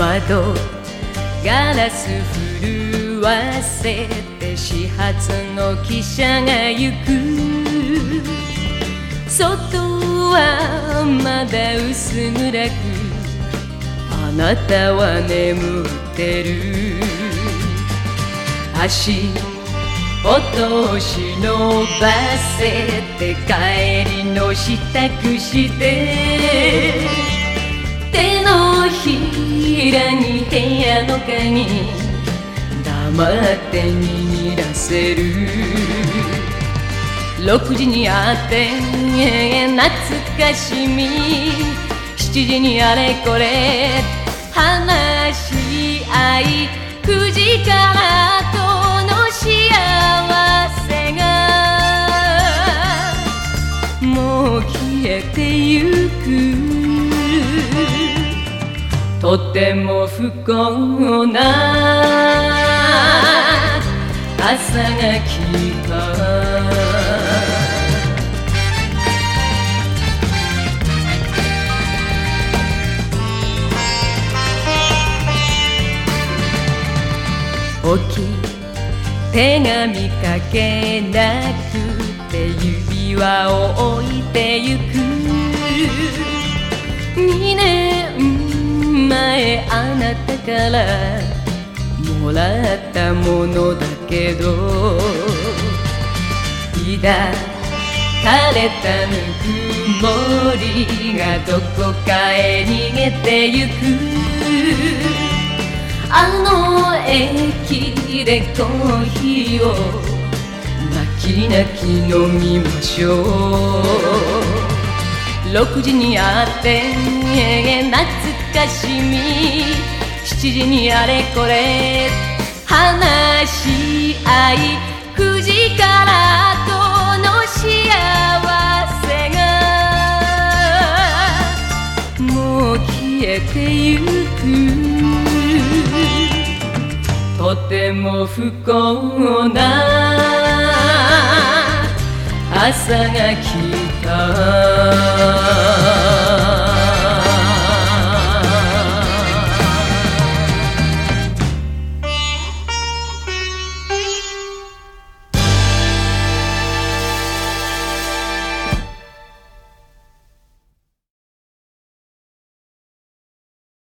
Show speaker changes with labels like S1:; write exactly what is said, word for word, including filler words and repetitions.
S1: 窓ガラス震わせて始発の汽車が行く。外はまだ薄暗く、あなたは眠ってる。足音を忍ばせて帰りの支度して、手のひらに部屋の鍵黙って握らせる。ろくじに会って懐かしみ、しちじにあれこれ話し合い、くじからとの幸せがもう消えてゆく。とても不幸な朝が来た。起き手紙かけなくて指輪を置いてゆく。にねんまえあなたからもらったものだけど、抱かれたぬくもりがどこかへ逃げてゆく。あの駅でコーヒーを泣き泣き飲みましょう。ろくじに会って懐かしみ、しちじにあれこれ話し合い、くじからとの幸せがもう消えてゆく。とても不幸な朝が来た。